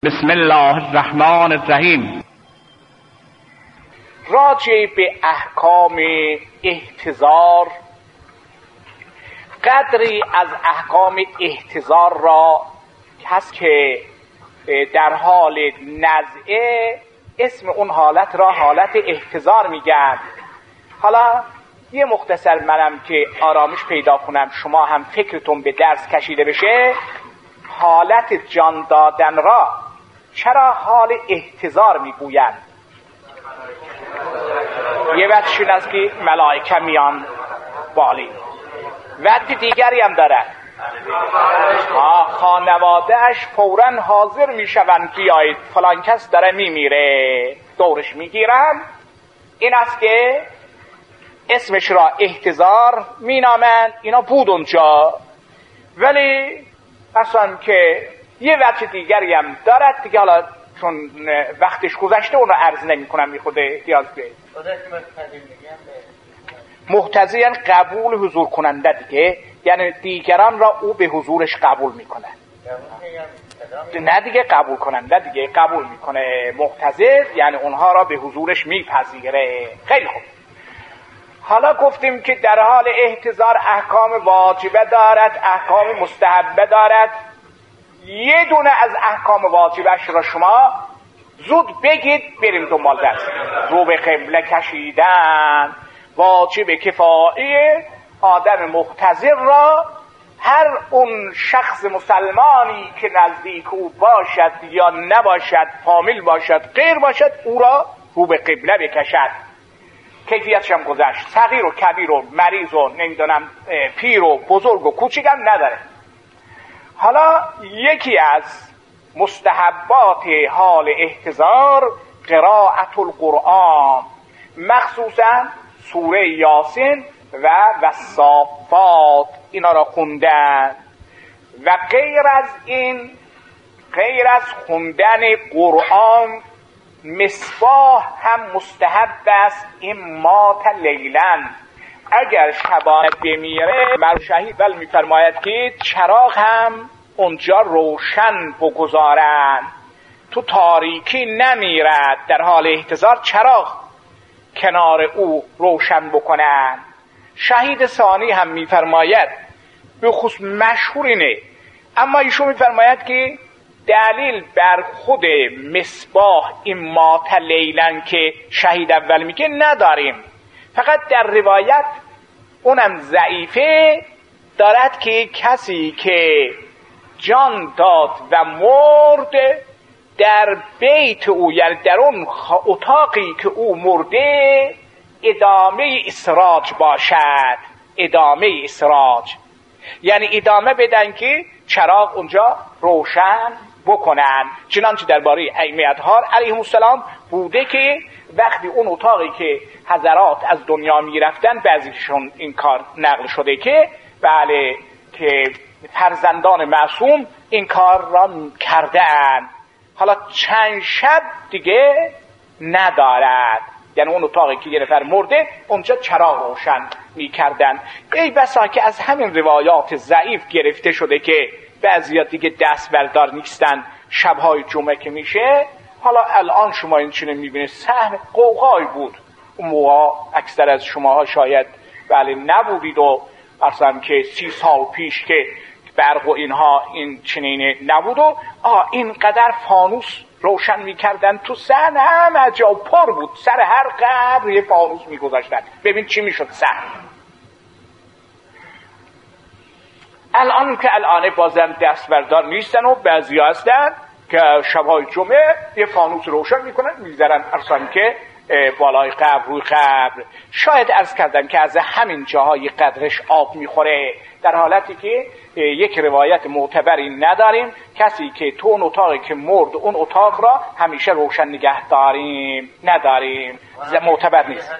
بسم الله الرحمن الرحیم. راجع به احکام احتضار، قدری از احکام احتضار را هست که در حال نزعه اسم اون حالت را حالت احتضار میگن. حالا یه مختصر منم که آرامش پیدا کنم، شما هم فکرتون به درس کشیده بشه. حالت جان دادن را چرا حال احتضار میگویند؟ یه وقتشون است که ملائکه میان بالی، وقت دیگری هم دارد خانوادهش فوراً حاضر میشوند بیایید فلان کس داره میمیره، دورش میگیرن. این است که اسمش را احتضار مینامند. اینا بود اونجا، ولی اصلا که یه وقت دیگری هم دارد دیگه. حالا چون وقتش گذشته اون رو عرض نمی کنم، میخوده احتیاج به محتضیان قبول حضور کننده دیگه، یعنی دیگران را او به حضورش قبول میکنه، نه دیگه قبول کننده دیگه، قبول میکنه. محتضر یعنی اونها را به حضورش میپذیره. خیلی خوب. حالا گفتیم که در حال احتضار احکام واجبه دارد، احکام مستحبه دارد. یه دونه از احکام واجبش را شما زود بگید بریم دنبال درس. رو به قبله کشیدن واجب کفایی آدم محتضر را، هر اون شخص مسلمانی که نزدیک او باشد یا نباشد، فامیل باشد غیر باشد، او را رو به قبله بکشد. کیفیتش هم گذشت. صغیر و کبیر و مریض و نمیدونم پیر و بزرگ و کوچیک هم نداره. حالا یکی از مستحبات حال احتضار قرائت القرآن، مخصوصا سوره یاسین و والصافات، اینا را خوندن. و غیر از این، غیر از خوندن قرآن، مصباح هم مستحب است. این مات لیلن، اگر شبانه بمیره، شهید ول میفرماید که چراغ هم اونجا روشن بگذارن، تو تاریکی نمیرد. در حال احتضار چراغ کنار او روشن بکنن. شهید ثانی هم میفرماید، به خصوص مشهور اینه، اما ایشون میفرماید که دلیل بر خود مصباح این مات لیلن که شهید اول میگه نداریم، فقط در روایت اونم ضعیفه دارد که کسی که جان داد و مرد در بیت او، یعنی در اون اتاقی که او مرده، ادامه اسراج باشد. ادامه اسراج یعنی ادامه بدن که چراغ اونجا روشن بکنن. چنانچه درباره ائمه اطهار علیهم السلام بوده که وقتی اون اتاقی که حضرات از دنیا میرفتن، بعضیشون این کار نقل شده که بله که فرزندان معصوم این کار را کردن. حالا چند شب دیگه ندارد، یعنی اون اتاقی که یه نفر مرده اونجا چراغ روشن میکردن. ای بسا که از همین روایات ضعیف گرفته شده که بعضیا دیگه دست بردار نیستن شبهای جمعه که میشه. حالا الان شما این چنین میبینید، صحن قوقای بود اون موقع، اکثر از شماها شاید بله نبودید و اصلا که 30 سال پیش که برق و اینها این چنین نبود و اینقدر فانوس روشن میکردن تو صحن، همه جا پر بود، سر هر قبر یه فانوس میگذاشتن. ببین چی میشد صحن. الان که الان بازم دست بردار نیستن و بعضی هستن که شبهای جمعه یه فانوس روشن میکنن میذارن اصلا که بالای قبر، روی قبر. شاید عرض کردن که از همین جاهای قدرش آب میخوره، در حالتی که یک روایت معتبری نداریم کسی که تو اون اتاقی که مرد اون اتاق را همیشه روشن نگه داریم، نداریم، معتبر نیست.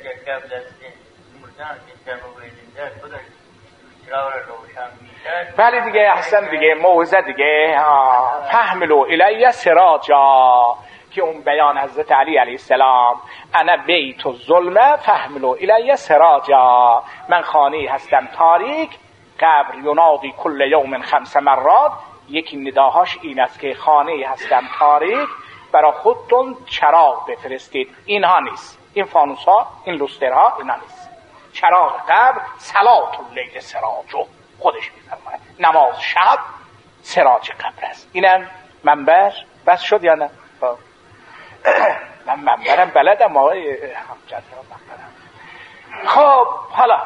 بله دیگه، احسن دیگه، موعظه دیگه. فحملوا الی سراجا، که اون بیان حضرت علی علیه السلام، انا بیت الظلمه فحملوا الی سراجا، من خانه هستم تاریک، قبر ینادی کل یوم 5 مرات، یکی نداهاش این است که خانه هستم تاریک، برای خودتون چراغ بفرستید. اینها نیست، این فانوس ها، این لوسترها، اینا نیست. چراغ قبر صلات اللیل سراجو، خودش میفرماید نماز شب سراج قبر است. اینم منبر بس شد یا نه؟ من منبرم بلدم آقای همجد منبرم. خب حالا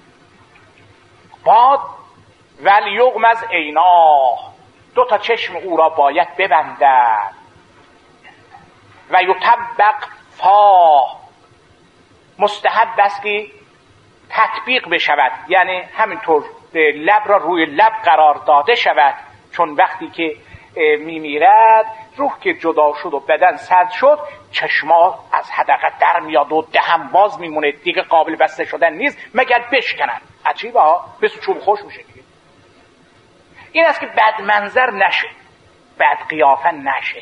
باد ولیغمز عیناه، دو تا چشم او را باید ببندد. و یطبق فاه، مستحب است که تطبیق بشود، یعنی همینطور لب را روی لب قرار داده شود، چون وقتی که میمیرد روح که جدا شد و بدن سرد شد، چشما از حدقه در میاد و دهن باز میمونه، دیگه قابل بسته شدن نیست مگر بشکنن. عجیبه ها، بسو چوب خوش میشه دیگه. این است که بد منظر نشه، بد قیافه نشه.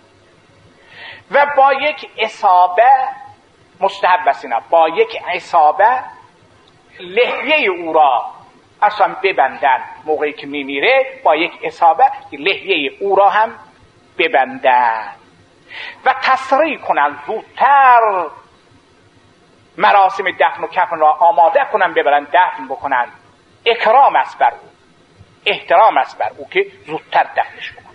و با یک اصابه مستحب است، اینا با یک اصابه لحیه او را اصلا ببندن. موقعی که میمیره با یک اصابه لحیه او را هم ببندن و تسریع کنن، زودتر مراسم دفن و کفن را آماده کنن، ببرن دفن بکنن. اکرام است بر او، احترام است بر او که زودتر دفنش بکنن.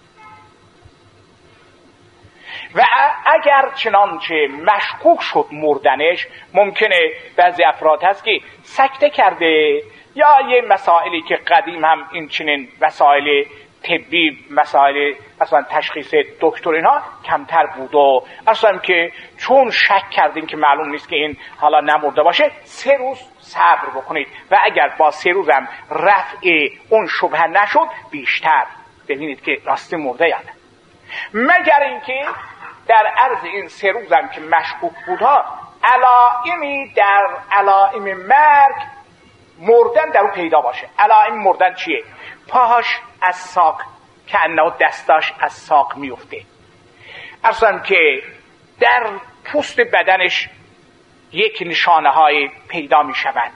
و اگر چنانچه مشکوک شد مردنش، ممکنه بعضی افراد هست که سکته کرده، یا یه مسائلی که قدیم هم این چنین مسائل طبی، مسائل اصلا تشخیص دکتر اینا کمتر بود و اصلا که چون شک کردیم که معلوم نیست که این حالا نمرده باشه، 3 روز صبر بکنید و اگر با 3 روز هم رفع اون شبهه نشد، بیشتر ببینید که راستی مرده یا نه. مگر اینکه در عرض این 3 روز هم که مشکوک بودها، علائمی در علائم مرگ مردن در او پیدا باشه. علائم مردن چیه؟ پاهاش از ساق که انه دستاش از ساق میفته، اصلا که در پوست بدنش یک نشانه های پیدا می شود.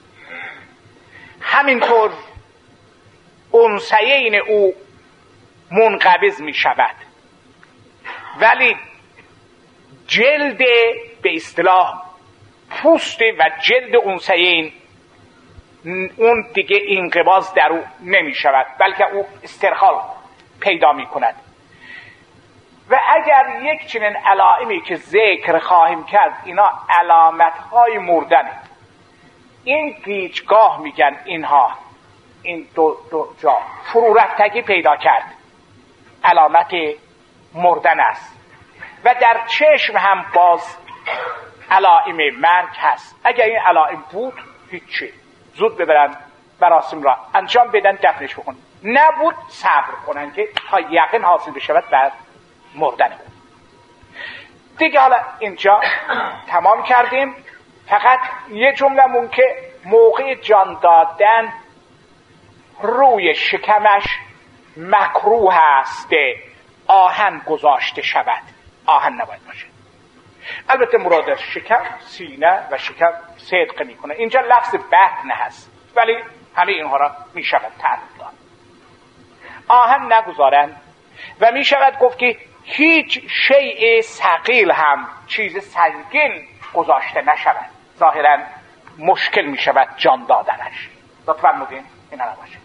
همینطور انثیین او منقبض می شود، ولی جلد به اصطلاح پوست و جلد انثیین اون دیگه انقباض در او نمی شود، بلکه او استرخال پیدا می کند. و اگر یک چنین علائمی که ذکر خواهیم کرد، اینا علامت های مردنه. این گیجگاه میگن اینها، این دو جا فرو رفتگی پیدا کرد، علامت مردن است. و در چشم هم باز علائم مرگ هست. اگر این علائم بود هیچی، زود ببرن مراسم را انجام بدن، دفنش بکنن. نبود صبر کنن که تا یقین حاصل بشود بعد مردن بود. دیگه حالا اینجا تمام کردیم. فقط یه جمله که موقع جان دادن روی شکمش مکروه است آهن گذاشته شود، آهن نباید باشه. البته مراد شکم سینه و شکم صدق میکنه، اینجا لفظ بطن هست، ولی همه اینها را میشود تعریف داد. آهن نگذارن و میشود گفت که هیچ شیء ثقیل هم، چیز سنگین گذاشته نشود، ظاهرا مشکل میشود جان دادنش. لطفا مدین این نباشه.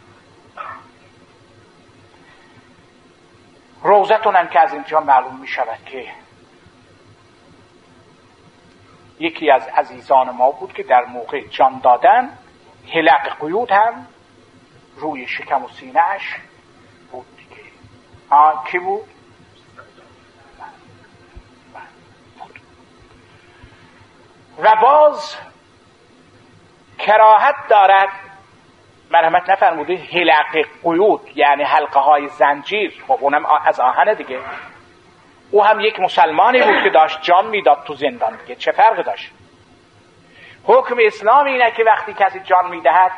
روزتون هم که از اینجا معلوم میشود که یکی از عزیزان ما بود که در موقع جان دادن حلق قیود هم روی شکم و سینه‌اش بود دیگه. کی بود؟ و باز کراهت دارد، مرحمت نفرموده، حلق قیود یعنی حلقه های زنجیر. خب اونم از آهن دیگه. او هم یک مسلمانی بود که داشت جان میداد تو زندان دیگه، چه فرق داشت؟ حکم اسلام اینه که وقتی کسی جان میدهد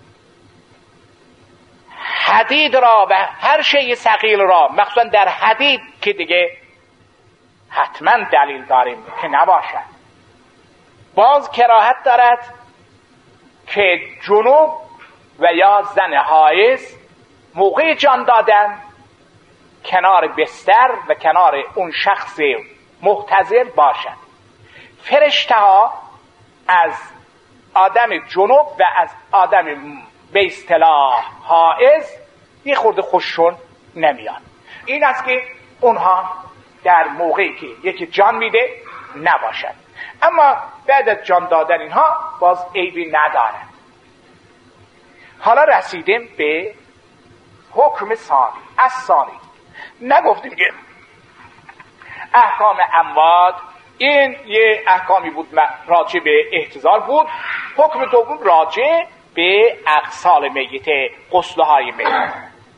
حدید را و هر شیء ثقیل را، مخصوصا در حدید که دیگه حتما دلیل داریم که نباشد. باز کراهت دارد که جنوب و یا زن حایض موقع جان دادن کنار بستر و کنار اون شخص محتضر باشد. فرشته ها از آدم جنوب و از آدم به اصطلاح حائض یه خورده خوششون نمیاد. این است که اونها در موقعی که یکی جان میده نباشد، اما بعد از جان دادن اینها باز عیبی ندارد. حالا رسیدیم به حکم ثانی. نگفتیم که احکام اموات این یه احکامی بود راجع به احتضار بود. حکم دوم راجع به اغسال میت، غسل‌های میت.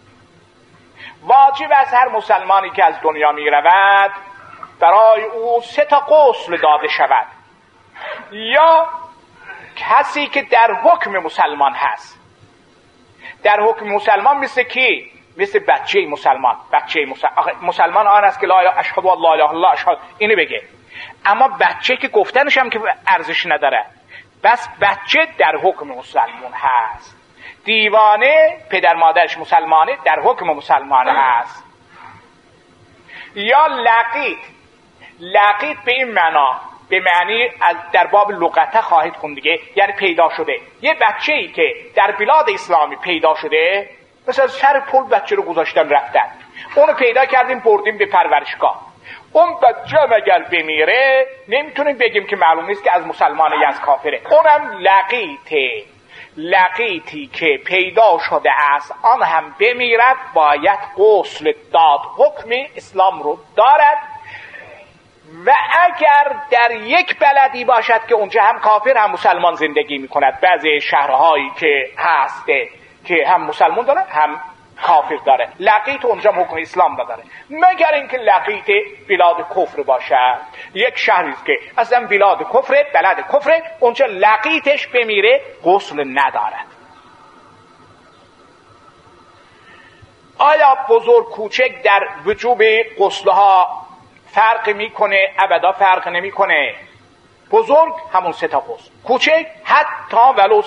واجب از هر مسلمانی که از دنیا می رود برای او 3 غسل داده شود، یا کسی که در حکم مسلمان هست. در حکم مسلمان مثل کی؟ مثل بچه مسلمان. مسلمان آن است که لا اشهد ان لا اله الا الله اشهد اینو بگه، اما بچه که گفتنش هم که ارزش نداره، بس بچه در حکم مسلمان هست. دیوانه پدر مادرش مسلمانه در حکم مسلمان هست. یا لقیط به این معنا، به معنی از در باب لغت خواهید خوند دیگه، یعنی پیدا شده. یه بچه‌ای که در بلاد اسلامی پیدا شده، مثلا سر پل بچه رو گذاشتن رفتن، اونو پیدا کردیم بردیم به پرورشگاه، اون بچه اگر بمیره نمیتونیم بگیم که معلوم نیست که از مسلمانه یا از کافره. اونم لقیطی که پیدا شده است آن هم بمیرد باید غسل داد، حکم اسلام رو دارد. و اگر در یک بلدی باشد که اونجا هم کافر هم مسلمان زندگی میکند، بعضی شهرهایی که هسته که هم مسلمان داره هم کافر داره، لقیط اونجا حکم اسلام داره، مگر اینکه لقیط بلاد کفر باشه. یک شهری که اصلا بلاد کفر، بلد کفر، اونجا لقیطش بمیره غسل ندارد. آیا بزرگ کوچک در وجوب غسلها فرق میکنه؟ ابدا فرق نمیکنه. بزرگ همون 3 غسل، کوچک حتی ولو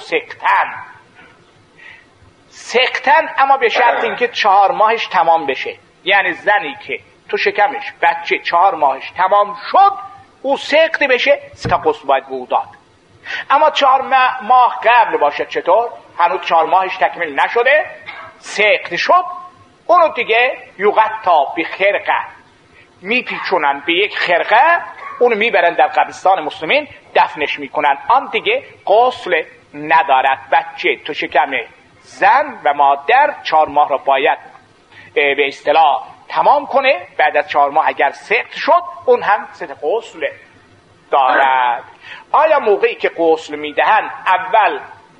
سقطن اما به شرط اینکه 4 ماهش تمام بشه. یعنی زنی که تو شکمش بچه 4 ماهش تمام شد او سقط بشه 3 غسل باید به او داد. اما 4 ماه قبل باشه، چطور؟ هنوز 4 ماهش تکمیل نشده سقط شد، اونو دیگه یغطا به خرقه، میپیچونن به یک خرقه، اونو میبرن در قبرستان مسلمین دفنش میکنن، آن دیگه غسل ندارد. بچه تو شکم زن و مادر 4 ماه را باید به اصطلاح تمام کنه. بعد از 4 ماه اگر سقط شد اون هم 3 غسل دارد. آیا موقعی که غسل میدهن اول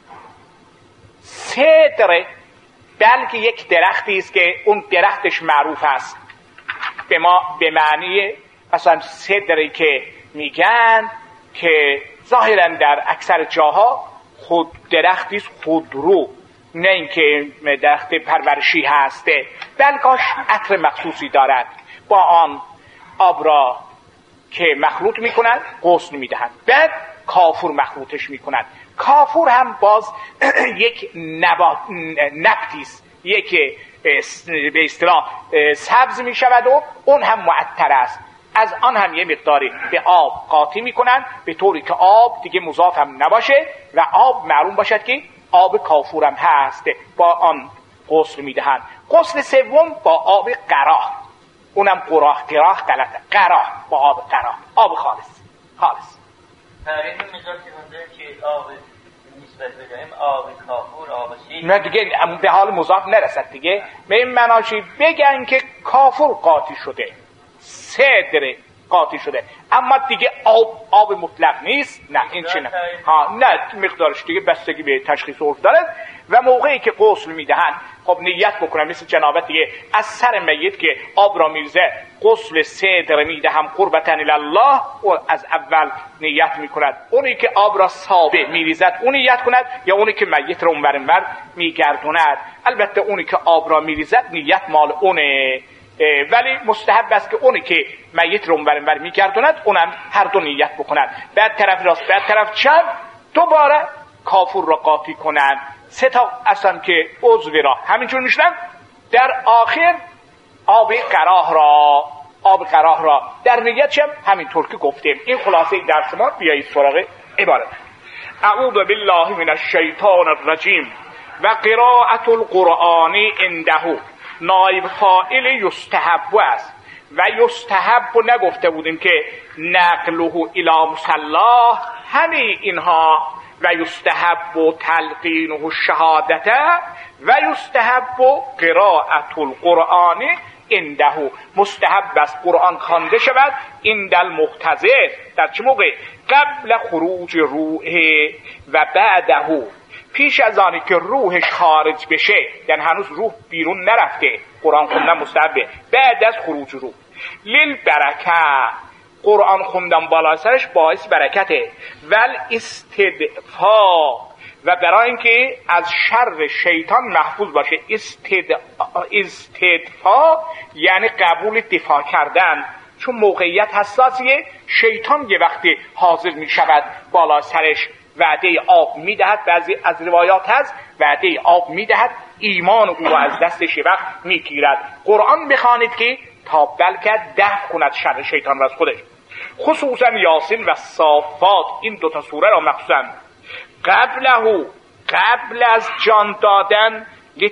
صدر، بلکه یک درختی است که اون درختش معروف است به معنی مثلا صدری که میگن که ظاهرا در اکثر جاها خود درختی است خودرو، نه اینکه درخت پرورشی هسته، بلکه عطر مخصوصی دارد، با آن آب را که مخلوط میکنند غسل میدهند. بعد کافور مخلوطش میکنند. کافور هم باز یک نباتی است، یک به اصطلاح سبز میشود و اون هم معطر است. از آن هم یه مقداری به آب قاطی میکنند به طوری که آب دیگه مضاف هم نباشه و آب معلوم باشد که آب کافور هم هست، با آن غسل میدهند. غسل سوم با آب قراه، اونم قراه غلطه، قراه با آب قراه، آب خالص. تعریف میذاره که آب نسبت بدهیم آب کافور، آب سید، نه دیگه به حال مضاف نرسد دیگه. به این مناشی بگن که کافور قاطی شده، صدر قاطی شده، اما دیگه آب مطلق نیست. نه این چه نه، نه مقدارش دیگه بستگی به تشخیص عرف داره. و موقعی که غسل میدهن خب نیت بکنن مثل جنابت دیگه، از سر میت که آب را میریزه غسل صدر میدهم قربتن الله، و از اول نیت میکند. اونی که آب را سابه میریزد اون نیت کند، یا اونی که میت را اونور اونور میگردوند. البته اونی که آب را میریزد نیت مال اونه، ولی مستحب است که اونی که میت رو اونور اونور میگردوند اونم هر دو نیت بکنند. بعد طرف راست بعد طرف چپ دوباره کافور را قاطی کنند. 3 اصلا که عضو را همینجور میشنن در آخر آب قراه را در نیتش هم همینطور که گفتیم. این خلاصه درس ما. بیایید سراغ عبارت. اعوذ بالله من الشیطان الرجیم و قراءت القرآن عنده نایب فاعل یستحب است و یستحب نگفته بودیم که نقله الی مصلا، همه اینها و یستحب و تلقینه الشهادته و یستحب و قراءت القرآن عنده. مستحب است قرآن خوانده شود عند المحتضر. در چه موقع؟ قبل خروج روحه و بعده، پیش از آنی که روحش خارج بشه، یعنی هنوز روح بیرون نرفته، قرآن خوندن مستحبه. بعد از خروج روح. للبرکه، قرآن خوندن بالا سرش باعث برکته. ول استدفاع، و برای اینکه از شر شیطان محفوظ باشه. استدفاع یعنی قبول دفاع کردن، چون موقعیت حساسیه. شیطان یه وقتی حاضر می شود بالا سرش وعده آب می دهد. بعضی از روایات هست وعده آب می دهد، ایمان او را از دستش وقت می گیرد. قرآن بخوانید که تا بلکه دفع کند شر شیطان را از خودش. خصوصا یاسین و صافات، این دوتا سوره را مخصوصا قبل از جان دادن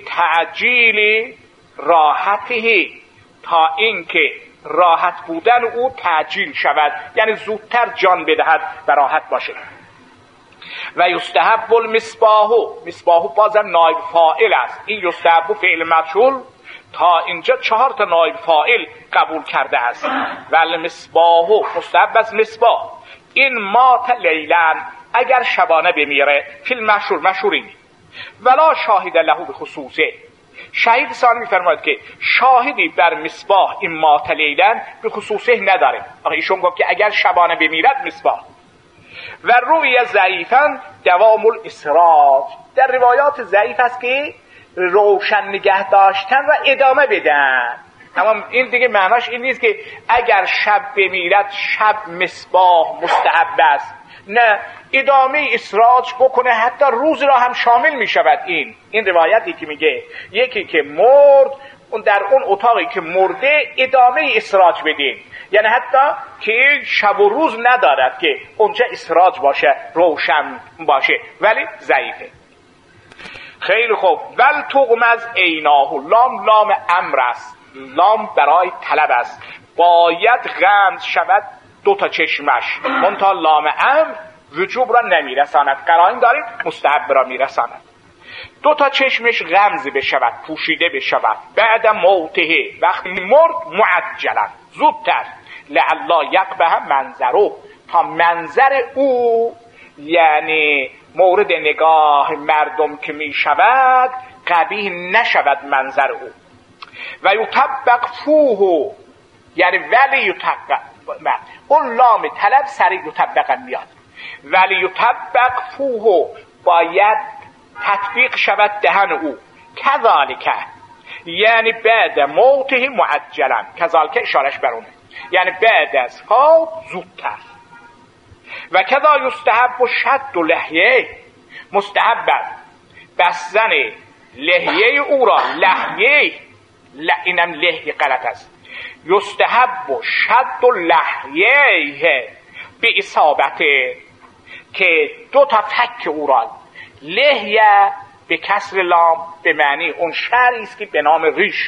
لتعجیل راحته، تا اینکه راحت بودن او تعجیل شود، یعنی زودتر جان بدهد و راحت باشد. و یستحب المصباح بازم نایب فاعل است. این یستحب فعل مفعول تا اینجا 4 تا نایب فاعل قبول کرده است. و المصباح مستحب از مصباح. این مات لیلن، اگر شبانه بمیره، فیلم مشهورین ولا شاهد له به خصوصه. شهید ثانی میفرماید که شاهدی بر مصباح این مات لیلن به خصوصه نداره. ایشون گفت که اگر شبانه بمیرد مصباح. و روی ضعیفا دوام الاسراج، در روایات ضعیف است که روشن نگه داشتن و ادامه بدن. اما این دیگه معناش این نیست که اگر شب بمیرد شب مصباح مستحب است. نه، ادامه اسراج بکنه، حتی روز را هم شامل می شود. این روایتی که میگه یکی که مرد اون در اون اتاقی که مرده ادامه اسراج بدین، یعنی حتی که شب و روز ندارد که اونجا اسراج باشه، روشن باشه، ولی ضعیفه. خیلی خوب. ول تغمز عیناه، لام امر است، لام برای طلب است. باید غمز شود 2 چشمش، منتها لام امر وجوب را نمیرساند، قرائن داریم مستحب را میرساند. 2 چشمش غمز بشود، پوشیده بشود. بعد موته، وقتی مرد، معجلا، زودتر. لعلا یقبح منظره، تا منظر او یعنی مورد نگاه مردم که می شود قبیح نشود منظر او. و یطبق فوه، یعنی ولی یطبق، اون لام طلب سریع یطبقا میاد. ولی یطبق فوه، باید تطبیق شود دهن او. کذالک یعنی بعد موته معجلا، کذالک اشارش برونه، یعنی بعد از خواب زودتر. و کذا یستحب و شد و لحیه، مستحب بستن لحیه او را، لحیه، اینم لحیه غلط است. یستحب و شد و لحیه به اصابت، که 2 فک او را، لحیه به کسر لام به معنی اون شعری است که به نام ریش،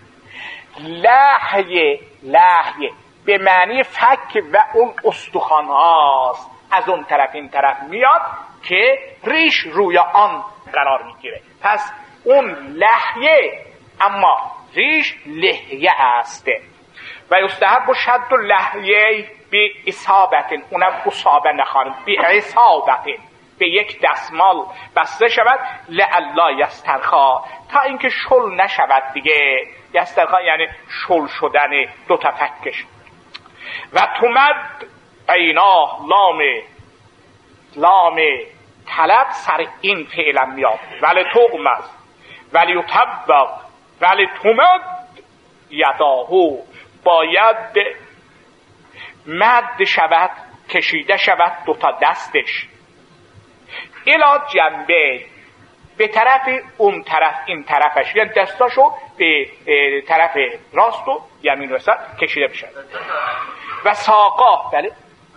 لحیه به معنی فک و اون استخوان هاست، از اون طرف این طرف میاد که ریش روی آن قرار میگیره. پس اون لحیه، اما ریش لحیه است. و یستحب و شد و لحیه به اصابت، اونم اصابه نخوانیم، به اصابت، به یک دستمال بسته شود. لعلا یسترخا، تا اینکه شل نشود دیگه. یسترخا یعنی شل شدن 2 فکش. و تمد عیناه، لام طلب سر این فعلا میاد. ولی تغمز ولی یطبق ولی تمد یداهو، باید مد شود، کشیده شود 2 دستش. الی جنبه، به طرف اون طرف این طرفش، یعنی دستاشو به طرف راست و یمین و یسار کشیده بشه. و ساقا بله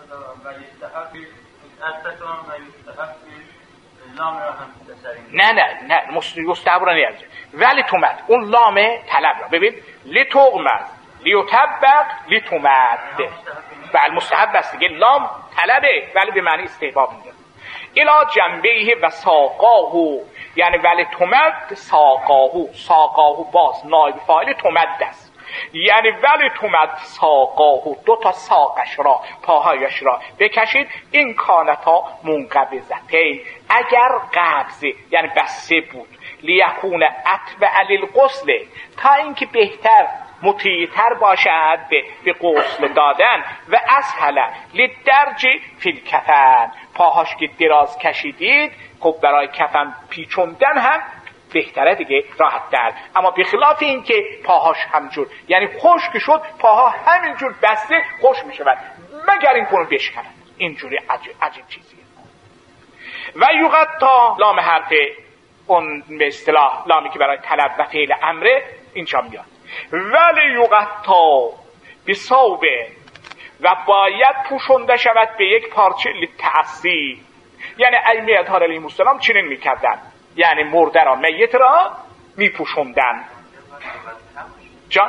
نه مستحب را نیارده. ولی تومد اون لام طلب را ببین، لتومد لیتبق لتومد، بله مستحب است دیگه، لام طلبه ولی به معنی استحباب میده. الا جنبه و ساقاهو، یعنی ولی تومد ساقاهو باز نایب فاعل تومد است، یعنی ولی تومد ساقاهو، دو تا ساقش را پاهایش را بکشید، این کانتا منقبضتین، اگر قبضه یعنی بسته بود، لیکون اتبع للغسل، تا اینکه بهتر مطیع‌تر باشد به غسل دادن، و اسهل للدرج فی الکفن، پاهاش که دراز کشیدید خب برای کفن پیچوندن هم بهتره دیگه، راحت تر. اما بخلاف این که پاهاش همجور یعنی خشک شد، پاها همینجور بسته خوش می شود مگر این کنو بشکنن، اینجوری عجیب چیزیه. و یغطا لام حرف اون به اصطلاح لامی که برای طلب و فعل امره اینجا میاد. ولی یغطا بثوبه، و باید پوشونده شود به یک پارچه للتعصی، یعنی ائمه اطهار علیهم السلام چنین میکردن، یعنی مرده را میت را میپوشوندن. جان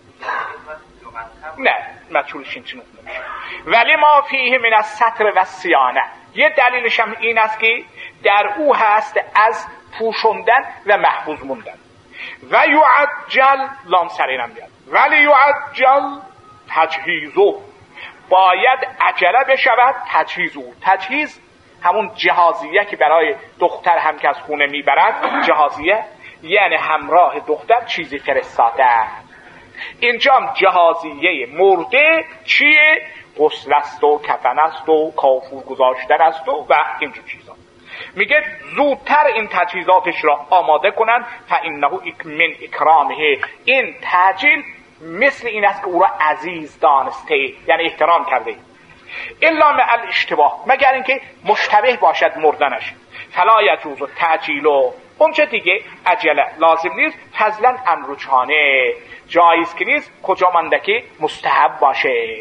نه مجهولش این نمیشه. ولی ما فیه من الستر و الصیانه، یه دلیلش هم این است که در او هست از پوشوندن و محفوظ موندن. و یعجل لام سرینم بیاد، ولی یعجل تجهیزو، باید عجله بشود تجهیزو. تجهیز همون جهازیه که برای دختر هم که از خونه میبرد، جهازیه یعنی همراه دختر چیزی فرستاده. اینجا جهازیه مرده چیه؟ غسل است و کفن است و کافور گذاشتن است و اینجور چیزا. میگه زودتر این تجهیزاتش را آماده کنن، فانه من اکرامه، این تعجیل مثل این است که او را عزیز دانسته، یعنی احترام کرده. الا مع الاشتباه، مگر اینکه مشتبه باشد مردنش، فلا یجوز التعجیل، اونچه دیگه عجله لازم نیست. فضلا عن رجحانه، جایز که نیست، کجا مانده که مستحب باشه.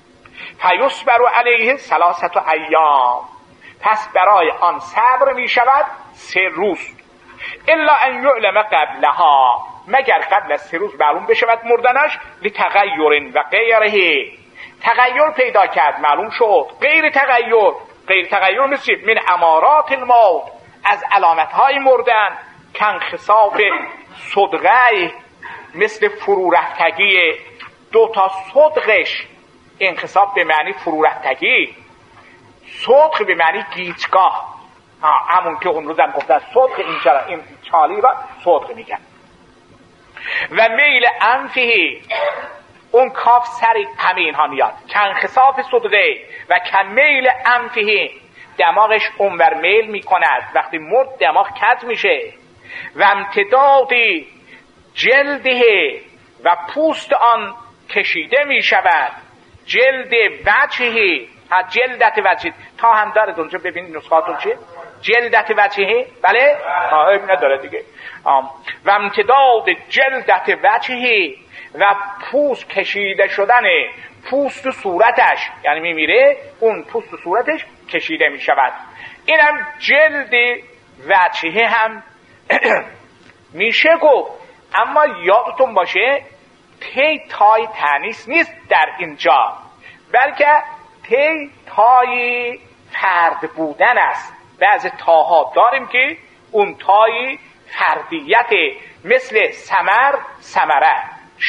فیصبر علیه 3 ایام، پس برای آن صبر می شود 3 روز. الا ان یعلم قبلها، مگر قبل از 3 روز معلوم بشود مردنش، لتغیر و غیره، تغییر پیدا کرد معلوم شد، غیر تغییر مثل من امارات الموت، از علامتهای مردن، کانخساف صدغه، مثل فرو رفتگی 2 تا صدغش، انخساف به معنی فرو رفتگی، صدغ به معنی گیجگاه، همون که اون روزم گفتن صدغ، این چالی را صدغ میگن. و میل انفه، اون کاف سری همه اینها میاد، کانخساف صدغه و کمیل انفه، دماغش اونور میل میکند، وقتی مرد دماغ کج میشه. و امتداد جلده، و پوست آن کشیده میشود، جلد وجهه، جلدت وجهه تا هم داره اونجا، ببینید نسخاتون چیه، جلدت وجهه، بله نداره دیگه. و امتداد جلدت وجهه، و پوست کشیده شدن پوست صورتش، یعنی میمیره اون پوست صورتش کشیده میشود. اینم جلد وجهه هم میشه گفت. اما یادتون باشه تی تای تانیث نیست در اینجا، بلکه تی تای فرد بودن است. بعض تاها داریم که اون تای فردیت، مثل ثمر ثمره،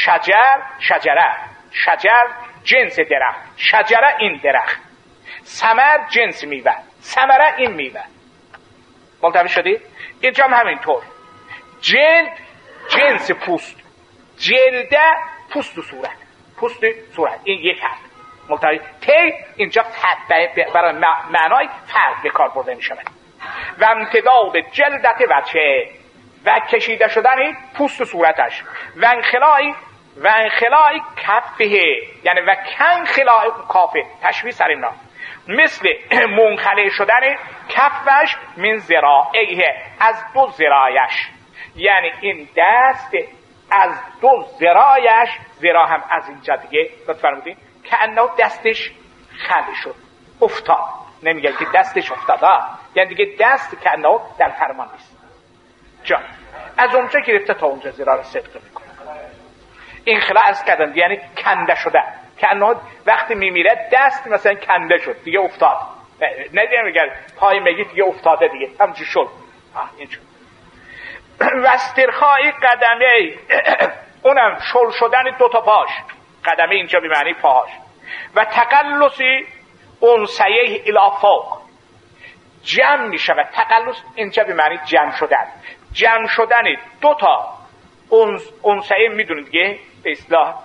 شجر جنس درخت، شجره این درخت، ثمر جنس میوه، ثمره این میوه. ملتفت شدید؟ اینجا هم همینطور. جلد جنس پوست، جلده پوست و صورت، این یک حرف. ملتفت؟ تی اینجا برای معنای فرد به کار برده میشه. و امتداد جلدت وجهه، و کشیده شدن پوست و صورتش، و انخلای کفه، یعنی و کن خلای کافه، تشبیه سر اینا، مثل منخلع شدن کفش من ذراعیه، از دو ذراعش، یعنی این دست از دو ذراعش، ذراع هم از اینجا دیگه لطفاً فرمودین که انه دستش خلع شد، افتاد. نمیگه که دستش افتاده، یعنی دیگه دست که انه در فرمان نیست. جان از اونجا گرفته تا اونجا ذراع صدق میکنه. این خلع از کردن یعنی کنده شده، که انه وقتی میمیره دست مثلا کنده شد دیگه افتاد، نه میگه پای میگی دیگه افتاده دیگه همچون شد. اینجور و استرخای قدمه، اونم شل شدن دوتا پاش، قدمه اینجا به معنی پاش. و تقلصی انسیه الافاق، جمع می شود. تقلص اینجا به معنی جمع شدن، جمع شدن دوتا انسیه میدونید دیگه به اصطلاح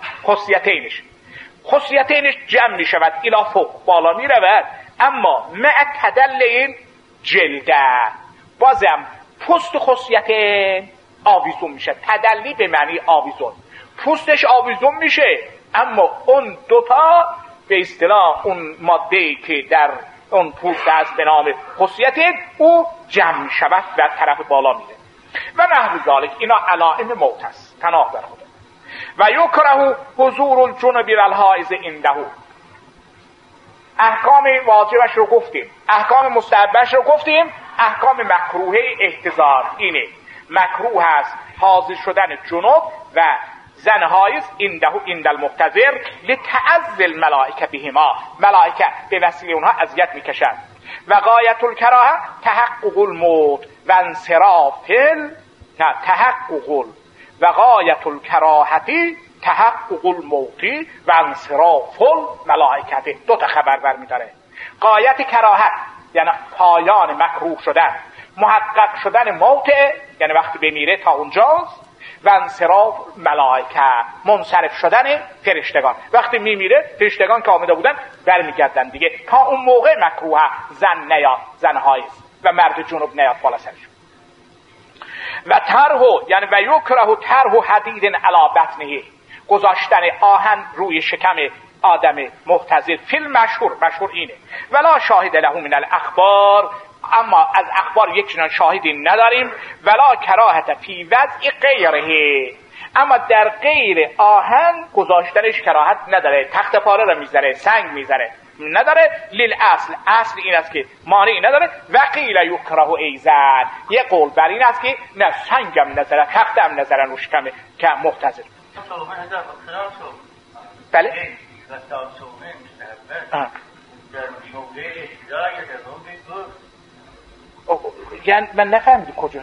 خصیتینش جمع می شود الافاق، بالا می رود. اما مع تدل جلده، بازم پوست خصیت آویزون میشه. تدلی به معنی آویزون، پوستش آویزون میشه، اما اون دوتا به اصطلاح اون ماده‌ای که در اون پوست است به نام خصیت او جمع میشود و طرف بالا میره. و نحو ذالک، اینا علائم موت است، تناق در خود. و یکره حضور الجنب والحائض عنده، احکام واجبش رو گفتیم، احکام مستحبش رو گفتیم. احکام مکروه احتضار اینه، مکروه است حاضر شدن جنوب و زن حایض عند المحتضر لتعذ الملائکه بهما، ملائکه به وسیله اونها اذیت میکشند. و غایت الکراهه تحقق الموت و انصراف و غایت الکراهتی تحقق الموتی و انصراف الملائکه، دو تا خبر برمی‌داره. غایت کراهت یعنی پایان مکروه شدن، محقق شدن موت یعنی وقتی بمیره تا اونجاست. و انصراف ملائکه، منصرف شدن فرشتگان، وقتی میمیره فرشتگان که آمده بودن برمیگردن دیگه، تا اون موقع مکروه زن نیاد، زن حایض و مرد جنوب نیاد بالا سرش. و طرح یعنی و یکره طرح حدید علی بطنه، گذاشتن آهن روی شکم آدم محتضر. فیلم مشهور اینه. ولا شاهد له من الاخبار، اما از اخبار یک چنان شاهدی نداریم. ولا کراهت فی وضع غیره، اما در غیر آهن گذاشتنش کراهت نداره. تخت پاره را میذاره، سنگ میذاره، نداره. للاصل، اصل این است که مانعی نداره. و قیل یکره ایزن، یه قول بر این است که نه سنگم نذاره، تختم نذاره روش کمه که محتضر. بله یعنی من نفهمیدم کجا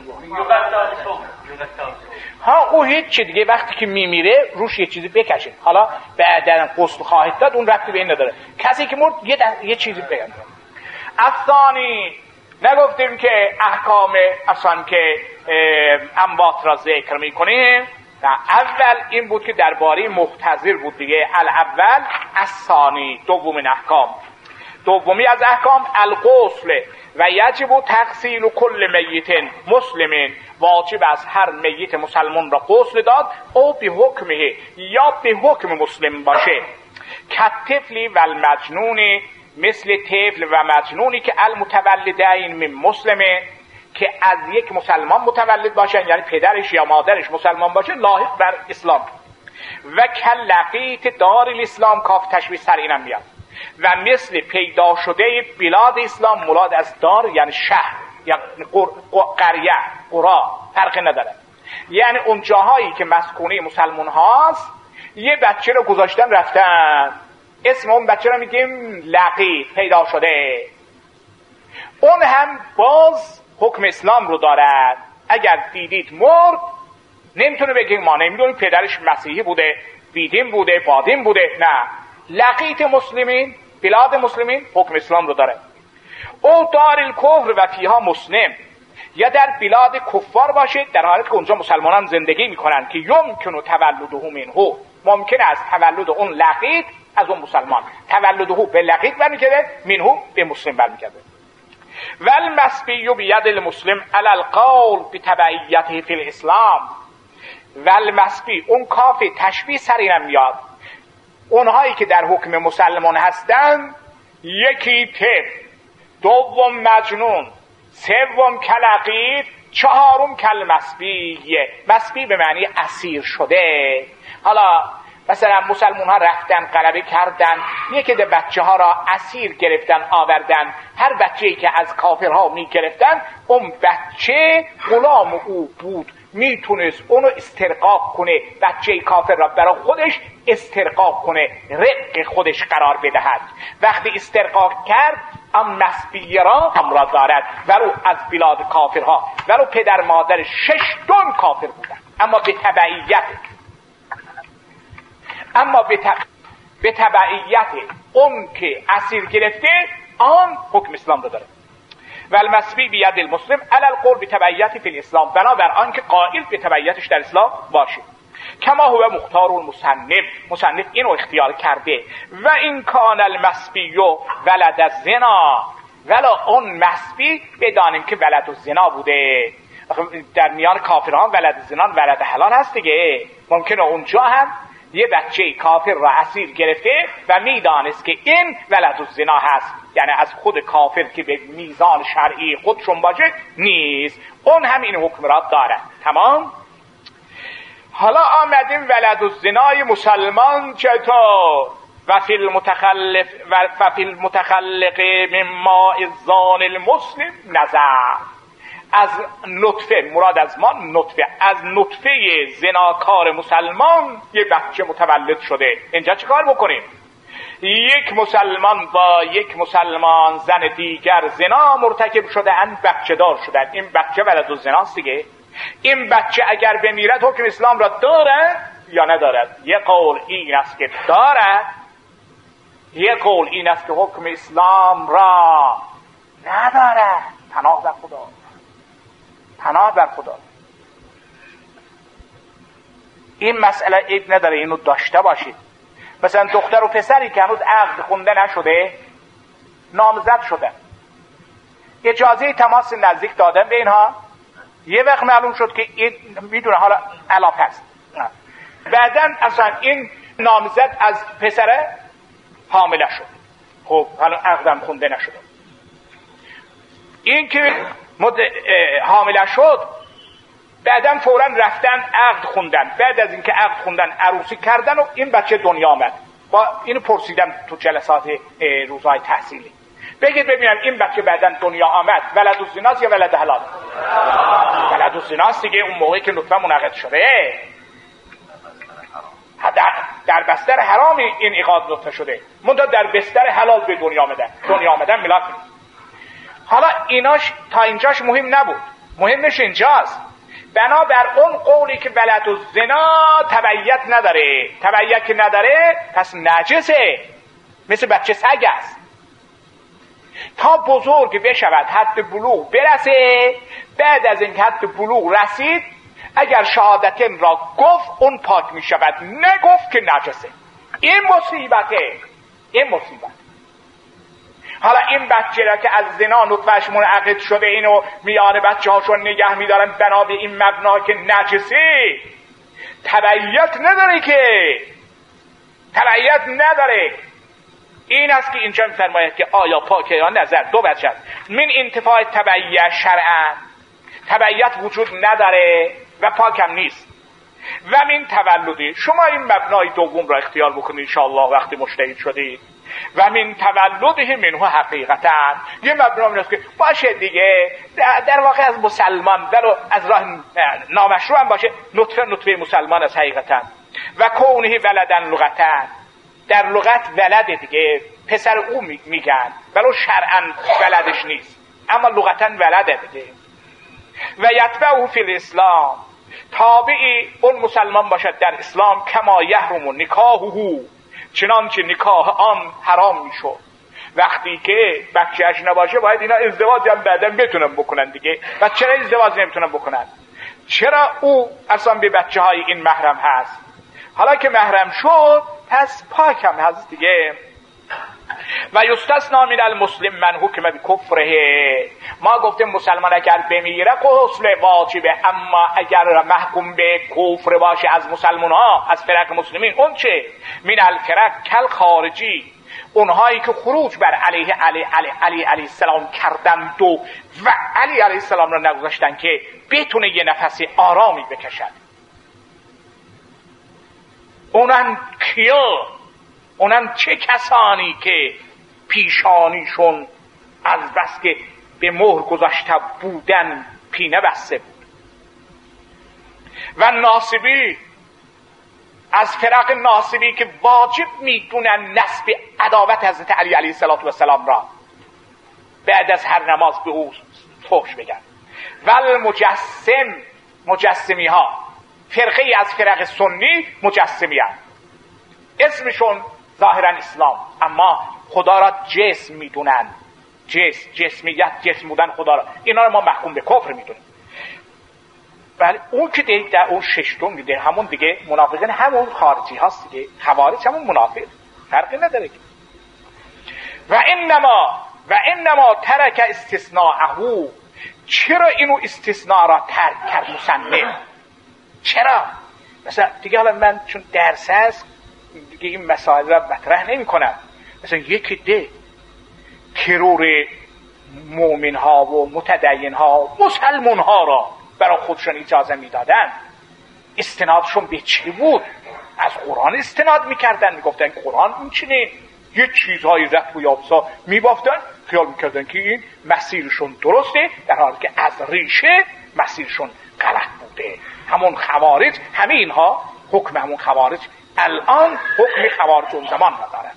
ها او هیچ چی دیگه، وقتی که میمیره روش یه چیزی بکشه. حالا بعدن غسل خواهد داد، اون ربطی به این نداره. کسی که مرد یه چیزی بگن. افسانی نگفتیم که احکام اصلا که اموات را ذکر میکنیم. اول این بود که درباره محتضر بود دیگه. الاول الثانی، دومین احکام. دومی از احکام الغسل و یجب تغسیل کل میت مسلم، واجب از هر میت مسلمان را غسل داد. او به حکمه، یا به حکم مسلم باشه. کالطفل و المجنون، مثل طفل و مجنونی که المتولدین من مسلمه، که از یک مسلمان متولد باشن، یعنی پدرش یا مادرش مسلمان باشه لاحق بر اسلام. و کلقیت دار الاسلام، کاف تشبیه سر اینم میاد. و مثل پیدا شده بلاد اسلام، مراد از دار یعنی شهر یا قریه، قرا، فرق نداره. یعنی اون جاهایی که مسکونه مسلمان هاست، یه بچه رو گذاشتن رفتن، اسم اون بچه رو میگیم لقی، پیدا شده. اون هم باز حکم اسلام رو دارد. اگر دیدید مرد، نمیتونه بگیم ما نمیدونیم پدرش مسیحی بوده، بیدین بوده، بادین بوده. نه، لقیت مسلمین، بلاد مسلمین حکم اسلام رو داره. او دار الکفر و فیها مسلم، یا در بلاد کفار باشه در حالت که اونجا مسلمانان زندگی میکنن، که یمکنو تولده منه، ممکن است تولد اون لقیت از اون مسلمان، تولده به لقیت برمیگرده، منه به مسلم برمیگرده. والمسبی بید المسلم علی القول بتبعیته فی الاسلام. والمسبی، اون کافی تشبیه سر اینم میاد. اونهایی که در حکم مسلمان هستن یکی طفل، دوم مجنون، سوم کلقید، چهارم کلمسبیه. مسبی به معنی اسیر شده. حالا مثلا مسلمون ها رفتن غلبه کردن، یکی ده بچه ها را اسیر گرفتن آوردن، هر بچه‌ای که از کافرها می گرفتن اون بچه غلام او بود، میتونست اونو استرقاق کنه، بچه کافر را برای خودش استرقاق کنه، رق خودش قرار بدهد. وقتی استرقاق کرد ام مسبیه را هم را دارد، ولو از بلاد کافرها، ولو پدر مادر 6 دون کافر بودن، اما به تبعیت به تبعیت اون که اسیر گرفته آن حکم اسلام رو داره. و المسبی بید المسلم علی القول به تبعیت فی الاسلام، بنابر آن که قائل به تبعیتش در اسلام باشه. کما هو مختار مصنف اینو اختیار کرده. و این کان المسبی ولد الزنا، ولا اون مسبی بدانیم که ولد الزنا بوده. در میان کافران ولد الزنا ولد حلال هست دیگه. ممکنه اونجا هم یه بچه کافر را اسیر گرفته و میدانست که این ولد الزنا هست، یعنی از خود کافر که به میزان شرعی خودشون باشه نیست، اون هم این حکم را داره. تمام. حالا آمدیم ولد الزنای مسلمان چطور؟ و فی المتخلق من ماء الزان المسلم نظر. از نطفه، مراد از ما نطفه، از نطفه زناکار مسلمان یه بچه متولد شده. اینجا چه کار بکنیم؟ یک مسلمان با یک مسلمان زن دیگر زنا مرتکب شده اند، بچه دار شدن. این بچه ولد الزناست دیگه. این بچه اگر بمیرد حکم اسلام را دارد یا ندارد؟ یه قول این است که دارد، یه قول این است که حکم اسلام را ندارد. پناه بر خدا، پناه بر خدا. این مسئله عیب نداره، اینو داشته باشید. مثلا دختر و پسری که هنوز عقد خونده نشده نامزد شدن، اجازه تماس نزدیک دادن به اینها. یه وقت معلوم شد که این میدونه حالا علاف هست، بعدن اصلا این نامزد از پسره حامله شد. خب حالا عقدم خونده نشده. این که حامله شد بعدن فوراً رفتن عقد خوندن. بعد از اینکه عقد خوندن عروسی کردن و این بچه دنیا آمد. با اینو پرسیدم تو جلسات روزهای تحصیلی، بگید ببینم این بچه بعدن دنیا آمد ولد الزناست یا ولد حلال؟ ولد الزناست دیگه. اون موقعی که نطفه منعقد شده در بستر حرام این عقد نطفه شده، منتها در بستر حلال به دنیا آمدن ملاک. حالا ایناش تا اینجاش مهم نبود، مهمش اینجاست. بنابر اون قولی که ولد الزنا تبعیت نداره، تبعیت که نداره پس نجسه، مثل بچه سگ است. تا بزرگ بشود، حد بلوغ برسه، بعد از این حد بلوغ رسید اگر شهادتین را گفت اون پاک می شود، نگفت که نجسه. این مصیبته، این مصیبت. حالا این بچه را که از زنا نطفهش منعقد شده اینو میان بچه هاشون نگه میدارن بنا به این مبنا که نجسی، تبعیت نداره، که تبعیت نداره. این است که اینجا میفرماید که آیا پاکه یا نظر دو بچه من انتفاع تبعیت شرعا، تبعیت وجود نداره و پاکم نیست. و من تولدی، شما این مبنای دوم را اختیار بکنید انشاءالله وقتی مجتهد شدید. و من تولده منه حقیقتا، یه مبنا این است که باشه دیگه در واقع از مسلمان ولو از راه نامشروع هم باشه، نطفه مسلمان از حقیقتا. و کونه ولدن لغتن، در لغت ولده دیگه، پسر او میگن ولو شرعا ولدش نیست، اما لغتا ولده دیگه. و یتبعه فی الاسلام، تابعی اون مسلمان باشد در اسلام. کما یحرم نکاحه، چنانچه نکاح آن حرام میشد. وقتی که بچه‌اش نباشه باید اینا ازدواج هم بعداً بتونن بکنن دیگه. و چرا ازدواج نمیتونن بکنن؟ چرا او اصلا به بچه‌های این محرم هست. حالا که محرم شد پس پاک هم هست دیگه. و یستثنا من المسلم من حکم بکفره. ما گفتیم مسلمان اگر بمیره غسل واجبه، اما اگر محکوم به کفر باشه از مسلمان ها، از فرق مسلمین، اون چه؟ من الفرق کل خارجی، اونهایی که خروج بر علیه السلام کردند و علی علیه السلام را نگذاشتن که بتونه یه نفس آرامی بکشد. اونن کیا؟ اونن چه کسانی که پیشانیشون از بس که به مهر گذاشته بودن پینه بسته بود. و ناصبی، از فرق ناصبی که واجب میدونن نسب عداوت حضرت علی علیه السلام را بعد از هر نماز به او فحش بگن. و المجسم، مجسمی ها، فرقه از فرق سنی مجسمی هست، اسمشون ظاهرا اسلام اما خدا را جسم میدونن، جسمیت، جسم بودن خدا را، اینا را ما محکوم به کفر میدونیم. بله اون که در اون ششتون دیگه همون دیگه منافقین همون خارجی هاست دیگه، خوارج همون منافق، فرقی نداره. و انما ترک استثناءه، چرا اینو استثناء را ترک کرد مصنف؟ چرا؟ مثلا دیگه حالا من چون درس هست دیگه این مسائل را مطرح نمی کنم. مثلا یکی ده ترور مؤمن ها و متدین ها مسلمان ها را برای خودشون اجازه می دادن، استنادشون به چی بود؟ از قرآن استناد می کردن، می گفتن قرآن این چنین یه چیزهای رفت و یابسا می بافتن، خیال می کردن که این مسیرشون درسته، در حالی که از ریشه مسیرشون غلط بوده. همون خوارج، همین ها حکم همون خوارج الان حکم خوارج اون زمان ندارن.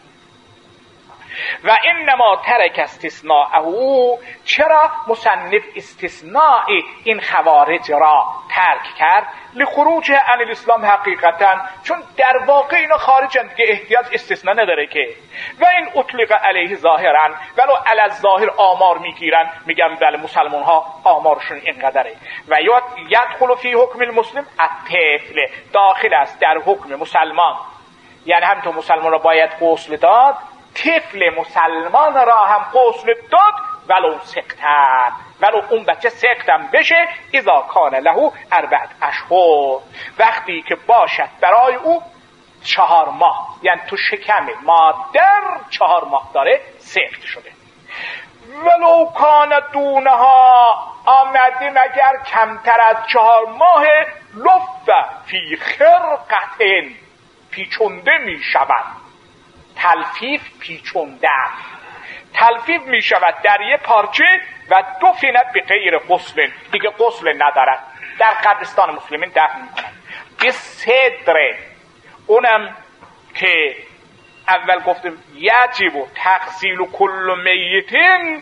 و انما ترک استثناءه، چرا مصنف استثناء این خوارج را ترک کرد؟ لخروج عن الاسلام حقیقتا، چون در واقع اینا خارجند که احتیاج استثناء نداره که. و این اطلق علیه ظاهرا، ولو علی الظاهر آمار میگیرن، میگن بله مسلمان ها آمارشون اینقدره. و یدخل فی حکم المسلم الطفل، داخل است در حکم مسلمان، یعنی همینطور مسلمان را باید غسل داد، طفل مسلمان را هم غسل داد، ولو سقطن، ولو اون بچه سقطم بشه، اذا کان له 4 اشهر، وقتی که باشد برای او 4 ماه، یعنی تو شکم مادر 4 ماه داره سقط شده. ولو کان دونها، آمده مگر کمتر از 4 ماه، لف فی خرقتن، پیچونده می شود. تلفیف پیچوندن، تلفیف می شود در یه پارچه و دفنت به غیر غسل، دیگه غسل ندارد، در قبرستان مسلمین دفن می کنند. به صدر، اونم که اول گفتم یجب تغسیل کل میتین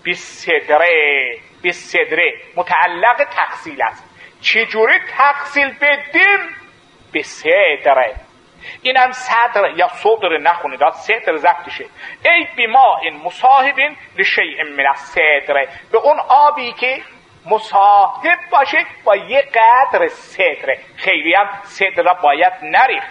به صدره، متعلق تغسیل است. چجوری تغسیل بدیم؟ به صدره. این هم صدر یا صدر نخونید، صدر ضبطشه. ای بیما این مصاحبین لشیء من الصدر، به اون آبی که مصاحب باشه با یه قدر صدر، خیلی هم صدر را باید نریخت.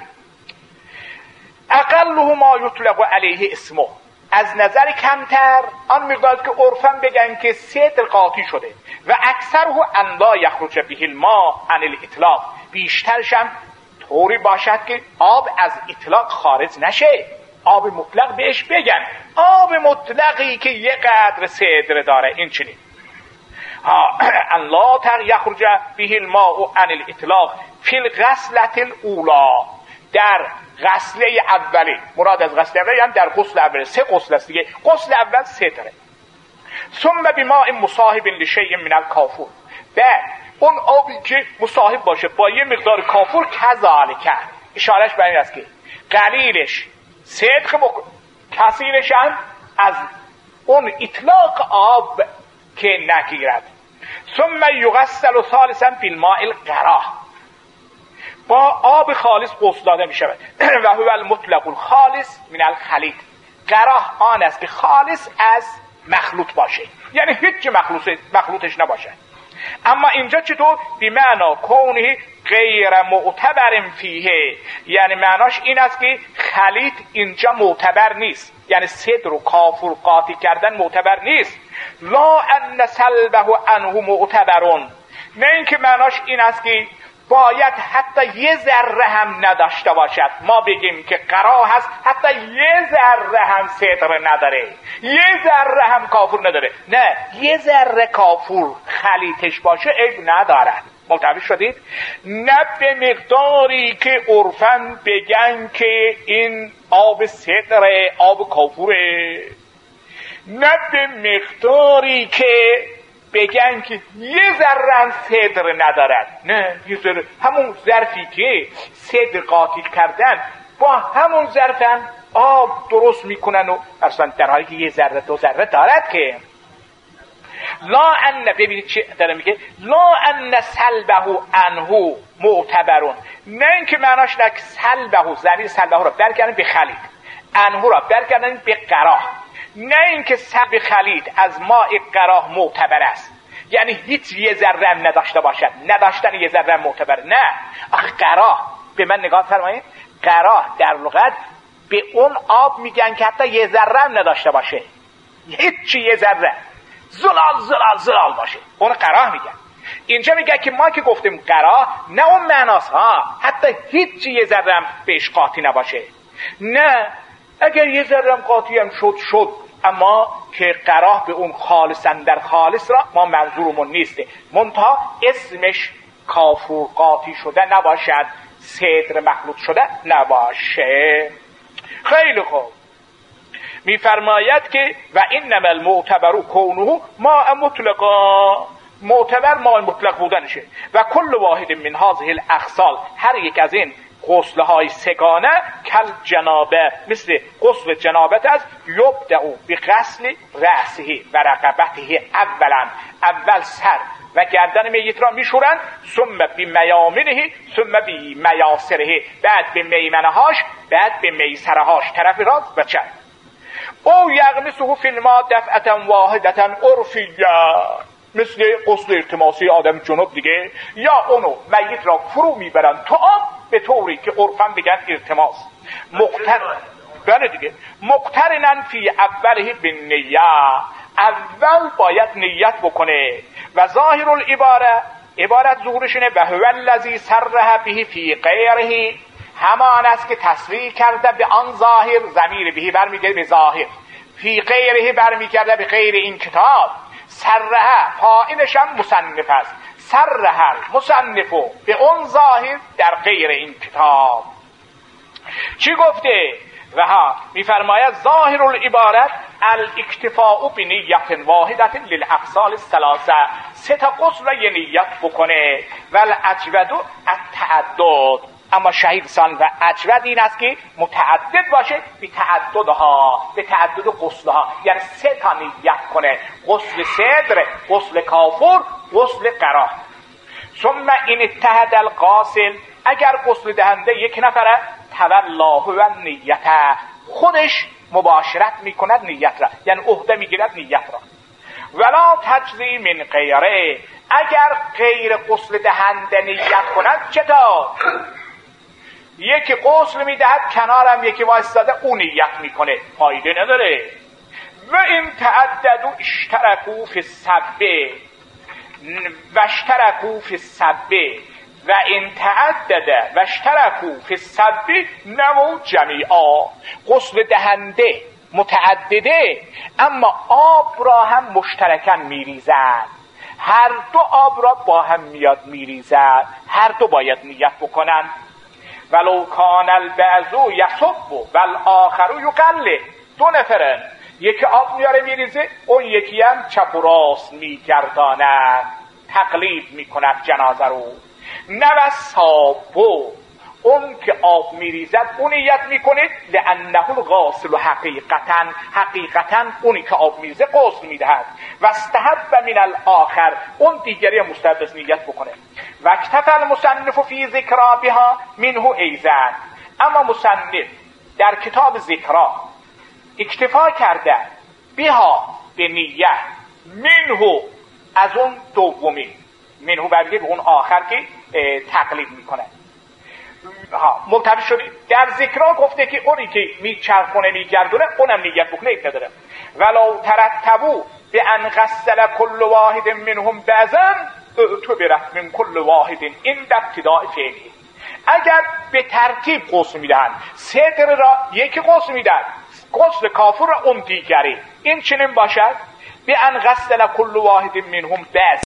اقله ما یطلق علیه اسمه، از نظر کمتر آن مقدار که عرفاً بگن که صدر قاطی شده. و اکثره ان لا یخرج به الماء عن الاطلاق، بیشترشم طوری باشد که آب از اطلاق خارج نشه، آب مطلق بهش بگن، آب مطلقی که یه قدر صدر داره. این چنین ان لا یخرج به الماء عن الاطلاق فی الغسلة الاولی، در غسله اولی، مراد از غسله اولی یعنی در غسل اولی، 3 غسل است دیگه، غسل اول صدره. ثم بماء مصاحب لشیء من الکافور، بعد اون آبی که مصاحب باشه با یه مقدار کافور، کذالک، اشارش بر این است که قلیلش صدق بکن، کثیرش هم از اون اطلاق آب که نگیرد. ثم یغسل ثالثا بالماء القراح، با آب خالص غسل داده می شود. و هو المطلق الخالص من الخلیط، قراح آن است که خالص از مخلوط باشه، یعنی هیچ مخلوطش نباشه. اما اینجا چطور؟ بمعنی کونه غیر معتبر فیه، یعنی معناش این است که خلیط اینجا معتبر نیست، یعنی صدر و کافور قاطی کردن معتبر نیست. لا ان سلبه عنه معتبرون، نه اینکه معناش این است که باید حتی یه ذره هم نداشته باشد. ما بگیم که قرا هست حتی یه ذره هم صدر نداره، یه ذره هم کافور نداره، نه، یه ذره کافور خلیطش باشه عیب ندارد. متوجه شدید؟ نه به مقداری که عرفاً بگن که این آب صدره، آب کافوره، نه به مقداری که بگن که یه ذره هم صدر ندارد، نه، یه ذره، همون ظرفی که صدر قاطی کردن با همون ظرف هم آب درست میکنن و اصلا در حالی که یه ذره دو ذره دارد که لا ان، ببینید چه داره میگه، لا ان سلبه عنه معتبرون، نه اینکه معناش نه سلبه، ضمیر سلبه رو برگردن به خلیط، عنه رو برگردن به قراه، نه اینکه سلب خلیط از ماء قراه معتبر است، یعنی هیچ یه ذره هم نداشته باشد، نداشتن یه ذره معتبر، نه. آخه قراه، به من نگاه فرمایید، قراه در لغت به اون آب میگن که حتی یه ذره هم نداشته باشه، هیچ یه ذره، زلال باشه، اون قراه میگن. اینجا میگه که ما که گفتیم قراه، نه اون معناست ها، حتی هیچ یه ذره هم بهش قاطی نباشه، نه، اگر یه ذره هم قاطی هم شد، اما که قراه به اون خالصاً در خالص را ما منظورمون نیسته، منتها اسمش کافور قاطی شده نباشد، صدر مخلوط شده نباشه. خیلی خوب، میفرماید که و انما المعتبر کونه ماء مطلقا، معتبر ماء مطلق بودنشه، و کل واحد من هذه الاخصال، هر یک از این غسل‌های سگانه کل جنابه، مثل غسل جنابت است، یبدأ بغسل رأسه و رقبته، اول سر و گردن میت را میشورند، ثم بمیامنه ثم بمیاسره، بعد به میمنهاش، بعد به میسرهاش، طرف راست و چپ. او یغمسه فی الماء دفعة واحدة عرفیه، مثل غسل التماسی آدم جنوب دیگه، یا اونو میت را فرو میبرن تو آب به طوری که عرفاً بگن التماس، بله دیگه، مقترنن فی اوله بالنیه، اول باید نیت بکنه، و ظاهر العباره، عبارت ظهورشونه، و هو الذی صرح به فی غیره، همان است که تصریح کرده به آن ظاهر، ضمیر بهی برمیگرده به ظاهر، فی غیره برمیگرده به غیر این کتاب، صرح فاعلش هم مصنف است، صرح مصنفو به اون ظاهر در غیر این کتاب. چی گفته؟ و ها میفرماید ظاهر العبارت الاکتفاء بنیت واحدت للاغسال الثلاثه، سه تا غسل را نیت بکنه، والاجود التعدد، اما شهید سان و اجود این است که متعدد باشه، به تعددها، به تعدد غسلها، یعنی سه تا نیت کنه، غسل صدر، غسل کافور، غسل قراه. ثم این اتحد الغاسل، اگر غسل دهنده یک نفره، تولاه و نیته، خودش مباشرت میکند نیت را، یعنی عهده میگیرد نیت را. ولا تجزی من غیره، اگر غیر غسل دهنده نیت کند چطور؟ یکی غسل میدهد کنارم یکی وایستاده اون نیت میکنه، فایده نداره. و این تعددو اشترکو فی السبه و اشترکو فی السبه، و این تعدده و اشترکو فی السبه نمو جمیعا، غسل دهنده متعدده اما آب را هم مشترکاً میریزد، هر دو آب را با هم میاد میریزد، هر دو باید نیت بکنن. ولو کان البعض یصب والآخر یقلد، دو نفرن، یکی آب میاره میریزه، اون یکی هم چپ و راست میگرداند، تقلید میکند جنازه رو. نوسابو، اون که آب میریزد اون نیت میکنه، لانه الغاسل حقیقتا اونی که آب میریزه غسل میدهد، و استحب من الاخر، اون دیگری مستحب است نیت بکنه. و اکتفى المصنف فی ذکرا بها منه ایزن، اما مصنف در کتاب ذکرا اکتفا کرده بها به نیت، منه از اون دومی، منهو برگه به اون آخر که تقلید میکنه. ملتبس شدید. در ذکرها گفته که اونی که میچرخونه میگردونه اونم نیت بکنه ایت نداره. ولو ترتبو به ان غسل کل واحد منهم بعضا اعتبرت من کل واحد این در ابتداء فعلی. اگر به ترتیب غسل میدن، صدر را یکی غسل میدن، غسل کافر را اون دیگری، این چنین باشد به ان غسل کل واحد منهم بعض